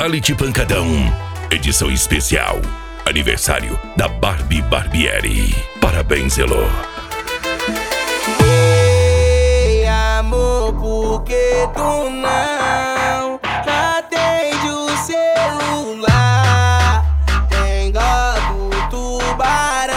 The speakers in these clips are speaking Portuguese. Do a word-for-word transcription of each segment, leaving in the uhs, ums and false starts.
Reality Pancadão, edição especial, aniversário da Barbie Barbieri. Parabéns, Elô. Ei, amor, por que tu não atende o celular? Tem dó do tubarão,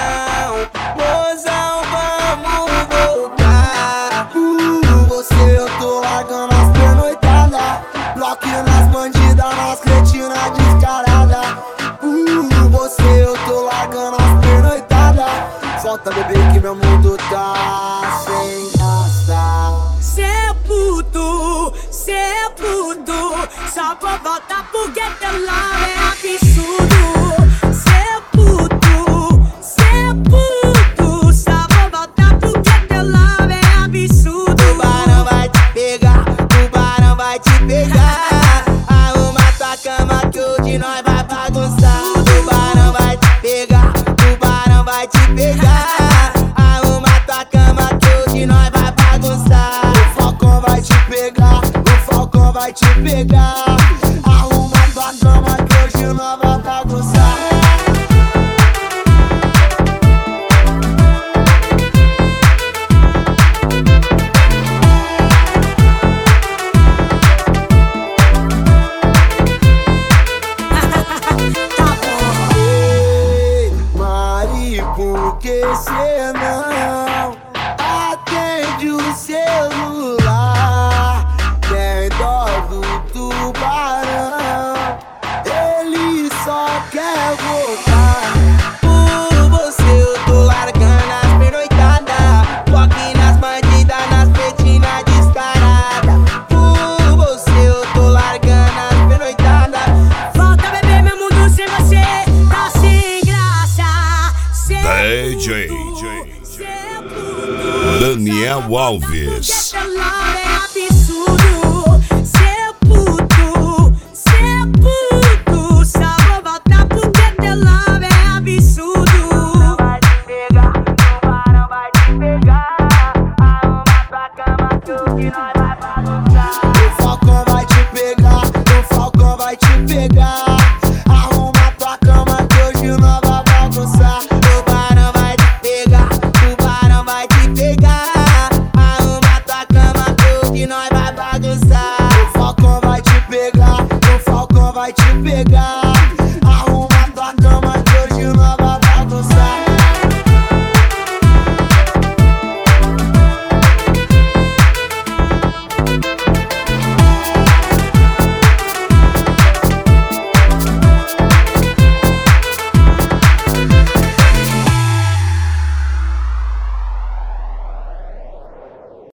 mozão, vamos voltar. Uh, você eu tô largando as pernoitadas, bloqueio nas bandidas, nas cretinas descaradas. Uh, você eu tô largando as pernoitadas. Solta, bebê, que meu mundo tá sem graça. Cê é puto, cê é puto, só vou voltar porque teu love é absurdo. Cê é puto, cê é puto, só vou voltar porque teu love é absurdo. Tubarão vai te pegar, tubarão vai te pegar. Arruma tua cama que hoje nós vai bagunçar. Tubarão vai te pegar, tubarão vai te pegar. Arruma tua cama que hoje nós vai bagunçar. O falcão vai te pegar, o falcão vai te pegar. Arruma tua cama que hoje nós vai bagunçar. Por que cê não atende o celular? Tem dó do tubarão, ele só quer voltar. Por você eu tô largando as pernoitadas, toque nas bandidas, nas petinas descaradas. Por você eu tô largando as pernoitadas. Volta, bebê, meu mundo sem você tá sem graça. Cê é D J puto, cê é puto, Daniel só vou voltar Alves. porque